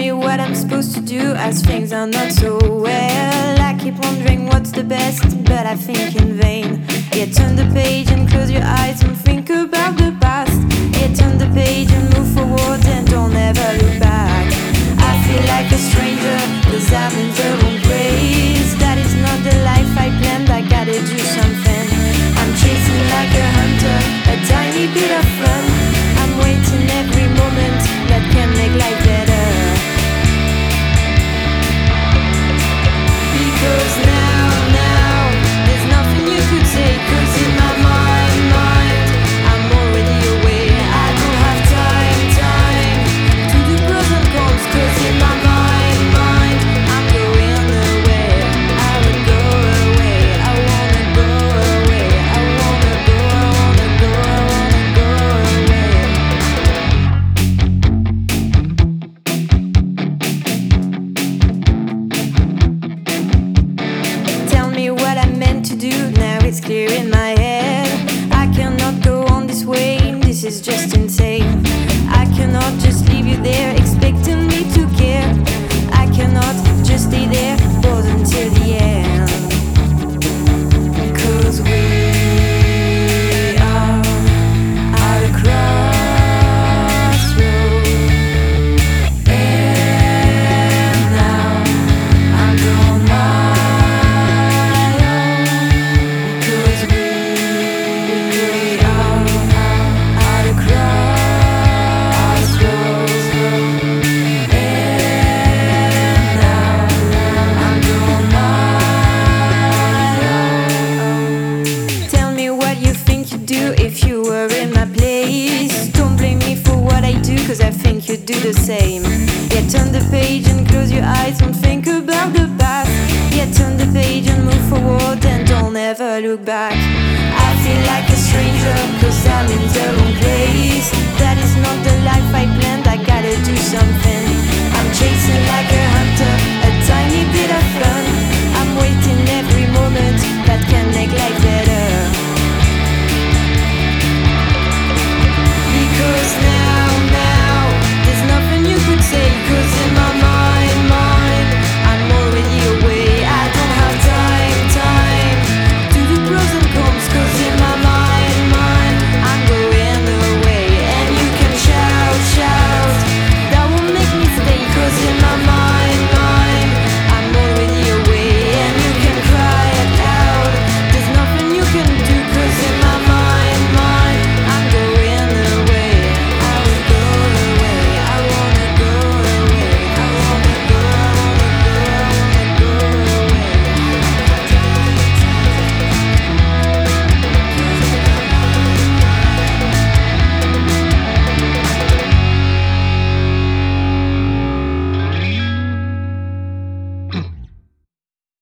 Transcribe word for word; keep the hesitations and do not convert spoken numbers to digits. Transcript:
me what I'm supposed to do as things are not so well. I keep wondering what's the best, but I think in vain. Yeah, turn the page and close your eyes and think about the past. Yeah, turn the page and move forward and don't ever look back. I feel like a stranger, cause I'm in the wrong place. That is not the life I planned, I gotta do something. I'm chasing like a hunter, a tiny bit of fun. I'm waiting every moment that can make life better. Because now, now, there's nothing you could say. Cause in my mind, mind, I'm already away. I don't have time, time to do pros and cons. Cause in my mind, mind, I'm going away. I would go away. I wanna go away. I wanna go, I wanna go, I wanna go away. Tell me what I meant to do, now it's clear in my head. I cannot go on this way, this is just insane. I cannot just leave you there expecting me to care. I cannot just stay there, bored until the end. Cause we are at a crossroad. And now I'm going my own. Cause we are at a crossroads. And now I'm going my own. Tell me what you think you'd do if you were in my place. Don't blame me for what I do, cause I think you'd do the same. Yeah, turn the page and close your eyes and think about the past. Yeah, turn the page and move forward and don't ever look back. I feel like a stranger, cause I'm in the wrong place. That is not the life I planned.